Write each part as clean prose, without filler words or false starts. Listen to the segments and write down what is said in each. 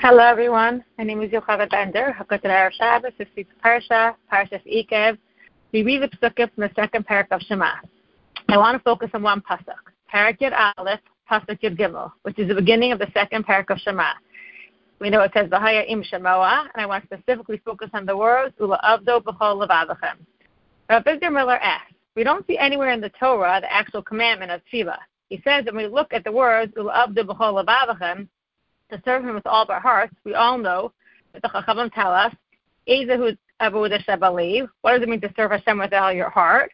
Hello, everyone. My name is Yochava Bender. Hakotel Shabbos, this week's Parsha, Parshas Ikev. We read the Psukim from the second parak of Shema. I want to focus on one pasuk, Parak Yud Aleph, pasuk Yud Gimel, which is the beginning of the second parak of Shema. We know it says V'haya im Shemoah, and I want to specifically focus on the words Ula'avdo b'chol levavachem. Rav Victor Miller asks, we don't see anywhere in the Torah the actual commandment of tefillah. He says that when we look at the words Ula'avdo b'chol levavachem, to serve him with all of our hearts, we all know that the Chachamim tell us, Ezehu avodah shebalev. What does it mean to serve Hashem with all your heart?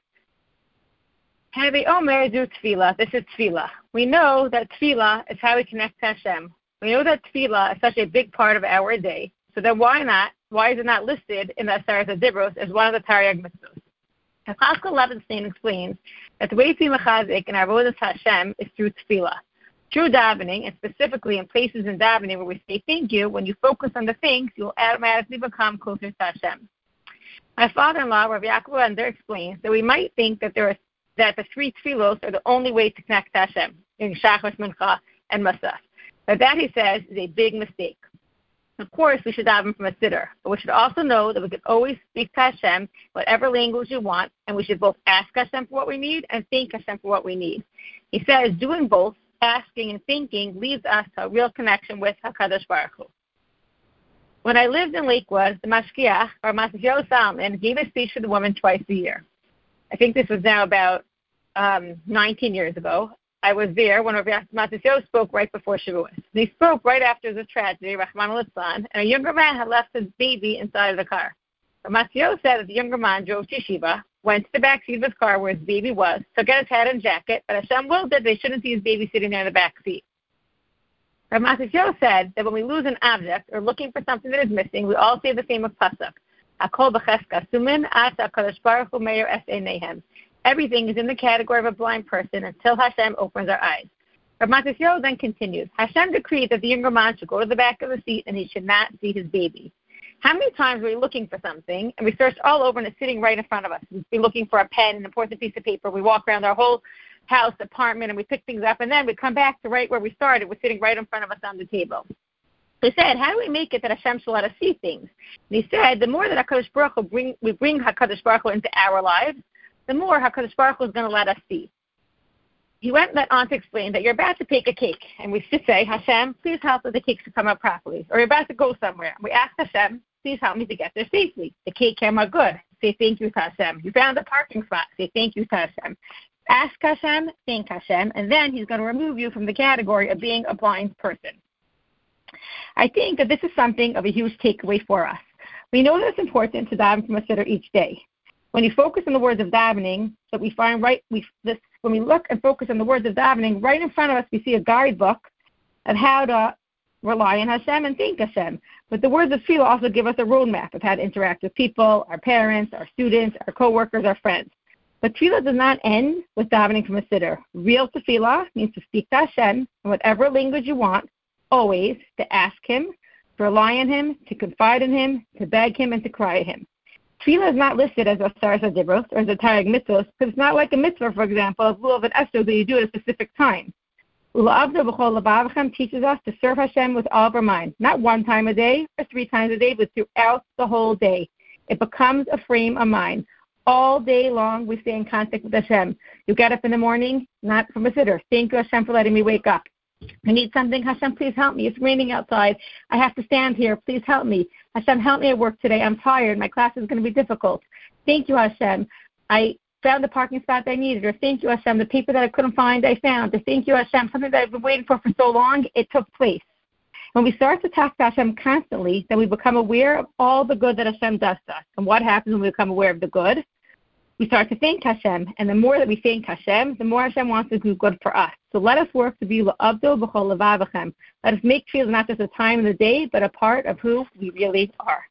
Havi omer zu tefillah. This is tefillah. We know that tefillah is how we connect to Hashem. We know that tefillah is such a big part of our day. So then why not? Why is it not listed in the Aseres HaDibros as one of the Taryag mitzvos? Chaskell Levenstein explains that the way to be mechazik in our avodas Hashem is through tefillah. True davening, and specifically in places in davening where we say thank you, when you focus on the things, you'll automatically become closer to Hashem. My father-in-law, Rav Yaakov Bender, explains that we might think that the three tefillos are the only way to connect to Hashem, in Shachar, Mincha, and Musaf. But that, he says, is a big mistake. Of course, we should daven from a siddur, but we should also know that we can always speak to Hashem, whatever language you want, and we should both ask Hashem for what we need and thank Hashem for what we need. He says doing both, asking and thinking, leads us to a real connection with HaKadosh Baruch Hu. When I lived in Lakewood, the Mashgiach, or Matthew Salmon, gave a speech to the women twice a year. I think this was now about 19 years ago. I was there when Matthew spoke right before Shavuos. He spoke right after the tragedy, Rahman al-Islan, and a younger man had left his baby inside of the car. Matthew said that the younger man drove to Yeshiva, went to the back seat of his car where his baby was, took out his hat and jacket, but Hashem willed that they shouldn't see his baby sitting there in the back seat. Rav Matthew said that when we lose an object or looking for something that is missing, we all say the famous pasuk, Hakol b'cheska sumin asa HaKadosh Baruch Hu meir es einehem. Everything is in the category of a blind person until Hashem opens our eyes. Rav Matthew then continues, Hashem decreed that the younger man should go to the back of the seat and he should not see his baby. How many times are we looking for something and we search all over and it's sitting right in front of us? We're looking for a pen, an important piece of paper. We walk around our whole house, apartment, and we pick things up, and then we come back to right where we started. We're sitting right in front of us on the table. He said, how do we make it that Hashem should let us see things? And he said, the more that HaKadosh Baruch Hu we bring HaKadosh Baruch Hu into our lives, the more HaKadosh Baruch Hu is going to let us see. He went on to explain that you're about to bake a cake, and we should say, Hashem, please help that the cake should come out properly. Or you're about to go somewhere, and we ask Hashem, please help me to get there safely. The cake came out good. Say thank you to Hashem. You found a parking spot. Say thank you to Hashem. Ask Hashem, thank Hashem, and then he's going to remove you from the category of being a blind person. I think that this is something of a huge takeaway for us. We know that it's important to daven from a siddur each day. When you focus on the words of davening, that we find when we look and focus on the words of davening, right in front of us we see a guidebook of how to rely on Hashem and thank Hashem. But the words of tefillah also give us a roadmap of how to interact with people, our parents, our students, our coworkers, our friends. But tefillah does not end with davening from a siddur. Real tefillah means to speak to Hashem in whatever language you want, always to ask Him, to rely on Him, to confide in Him, to beg Him, and to cry at Him. Tefillah is not listed as a Aseres HaDibros or as a Taryag mitzvos because it's not like a mitzvah, for example, of Lulav and Esther that you do at a specific time. Ula'avdo b'chol levavachem teaches us to serve Hashem with all of our mind, not one time a day or 3 times a day, but throughout the whole day. It becomes a frame of mind. All day long, we stay in contact with Hashem. You get up in the morning, not from a siddur. Thank you, Hashem, for letting me wake up. I need something. Hashem, please help me. It's raining outside. I have to stand here. Please help me. Hashem, help me at work today. I'm tired. My class is going to be difficult. Thank you, Hashem. I found the parking spot that I needed. Or thank you, Hashem. The paper that I couldn't find, I found. Or thank you, Hashem. Something that I've been waiting for so long, it took place. When we start to talk to Hashem constantly, then we become aware of all the good that Hashem does to us. And what happens when we become aware of the good? We start to thank Hashem. And the more that we thank Hashem, the more Hashem wants to do good for us. So let us work to be La'avdo b'chol levavachem. Let us make tefillah not just a time in the day, but a part of who we really are.